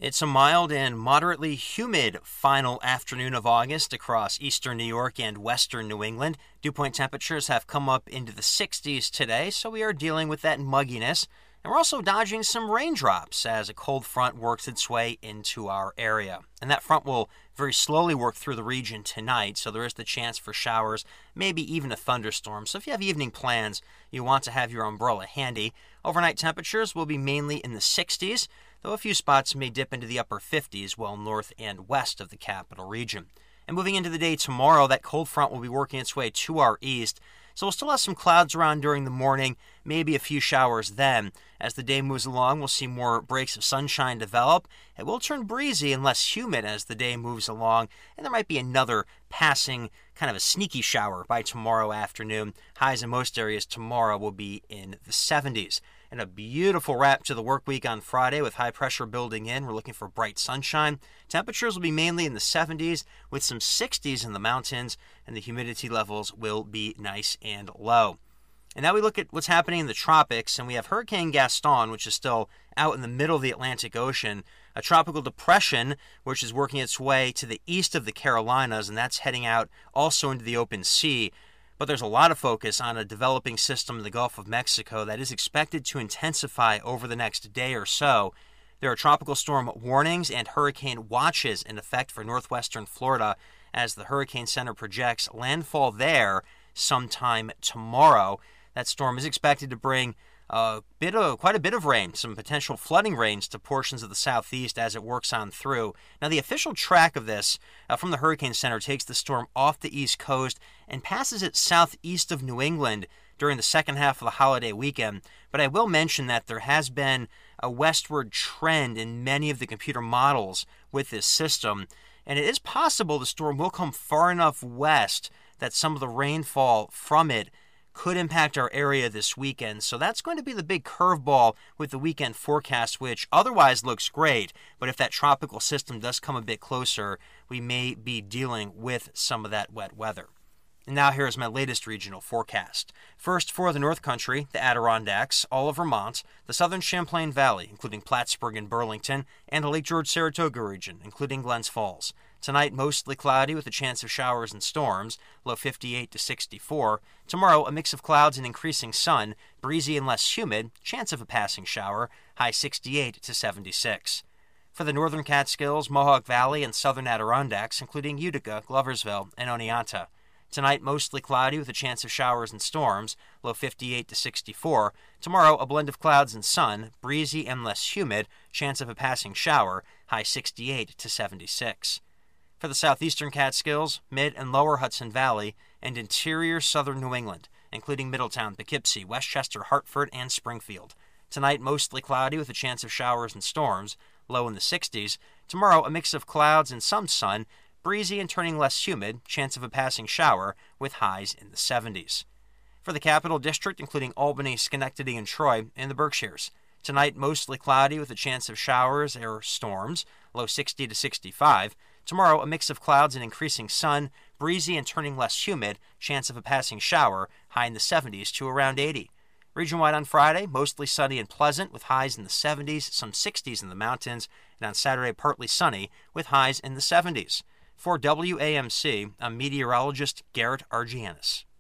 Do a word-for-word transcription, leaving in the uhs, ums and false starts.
It's a mild and moderately humid final afternoon of August across eastern New York and western New England. Dew point temperatures have come up into the sixties today, so we are dealing with that mugginess. And we're also dodging some raindrops as a cold front works its way into our area. And that front will very slowly work through the region tonight, so there is the chance for showers, maybe even a thunderstorm. So if you have evening plans, you want to have your umbrella handy. Overnight temperatures will be mainly in the sixties, though a few spots may dip into the upper fifties well north and west of the capital region. And moving into the day tomorrow, that cold front will be working its way to our east, so we'll still have some clouds around during the morning, maybe a few showers then. As the day moves along, we'll see more breaks of sunshine develop. It will turn breezy and less humid as the day moves along, and there might be another passing kind of a sneaky shower by tomorrow afternoon. Highs in most areas tomorrow will be in the seventies. And a beautiful wrap to the work week on Friday with high pressure building in. We're looking for bright sunshine. Temperatures will be mainly in the seventies with some sixties in the mountains, and the humidity levels will be nice and low. And now we look at what's happening in the tropics, and we have Hurricane Gaston, which is still out in the middle of the Atlantic Ocean, a tropical depression which is working its way to the east of the Carolinas, and that's heading out also into the open sea. But there's a lot of focus on a developing system in the Gulf of Mexico that is expected to intensify over the next day or so. There are tropical storm warnings and hurricane watches in effect for northwestern Florida as the Hurricane Center projects landfall there sometime tomorrow. That storm is expected to bring a bit of, quite a bit of rain, some potential flooding rains to portions of the southeast as it works on through. Now, the official track of this uh, from the Hurricane Center takes the storm off the east coast and passes it southeast of New England during the second half of the holiday weekend. But I will mention that there has been a westward trend in many of the computer models with this system, and it is possible the storm will come far enough west that some of the rainfall from it could impact our area this weekend. So that's going to be the big curveball with the weekend forecast, which otherwise looks great. But if that tropical system does come a bit closer, we may be dealing with some of that wet weather. And now here's my latest regional forecast. First, for the North Country, the Adirondacks, all of Vermont, the southern Champlain Valley, including Plattsburgh and Burlington, and the Lake George-Saratoga region, including Glens Falls. Tonight, mostly cloudy with a chance of showers and storms, low fifty-eight to sixty-four. Tomorrow, a mix of clouds and increasing sun, breezy and less humid, chance of a passing shower, high sixty-eight to seventy-six. For the northern Catskills, Mohawk Valley, and southern Adirondacks, including Utica, Gloversville, and Oneonta. Tonight, mostly cloudy with a chance of showers and storms, low fifty-eight to sixty-four. Tomorrow, a blend of clouds and sun, breezy and less humid, chance of a passing shower, high sixty-eight to seventy-six. For the southeastern Catskills, mid and lower Hudson Valley, and interior southern New England, including Middletown, Poughkeepsie, Westchester, Hartford, and Springfield. Tonight, mostly cloudy with a chance of showers and storms, low in the sixties. Tomorrow, a mix of clouds and some sun, breezy and turning less humid, chance of a passing shower, with highs in the seventies. For the Capital District, including Albany, Schenectady, and Troy, and the Berkshires. Tonight, mostly cloudy with a chance of showers or storms, low sixty to sixty-five. Tomorrow, a mix of clouds and increasing sun, breezy and turning less humid, chance of a passing shower, high in the seventies to around eighty. Region-wide on Friday, mostly sunny and pleasant with highs in the seventies, some sixties in the mountains, and on Saturday, partly sunny with highs in the seventies. For W A M C, I'm meteorologist Garrett Argianis.